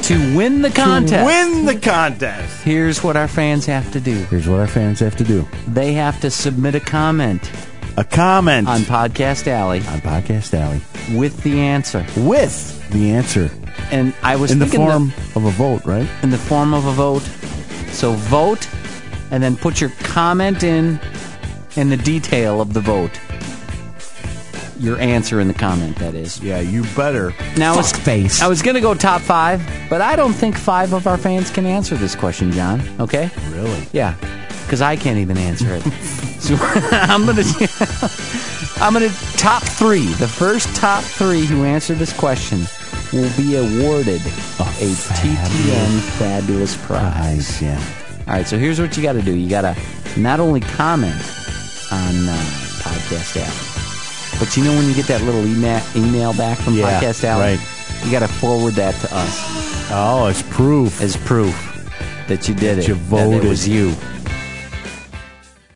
To win the contest. Win the contest. Here's what our fans have to do. They have to submit a comment. A comment. On Podcast Alley. With the answer. And I was in the thinking form of a vote, right? In the form of a vote. So vote, and then put your comment in the detail of the vote. Your answer in the comment, that is. Yeah, you better. Now, Fuckface. I was going to go top 5, but I don't think 5 of our fans can answer this question, John. Okay? Really? Yeah, because I can't even answer it. So I'm gonna top 3. The first top 3 who answer this question will be awarded a TTN Fabulous Prize. Yeah. All right, so here's what you got to do. You got to not only comment on Podcast Alley, but you know when you get that little email back from Podcast Alley? Right. You got to forward that to us. Oh, as proof. As proof that you did that it. You voted. That it was you.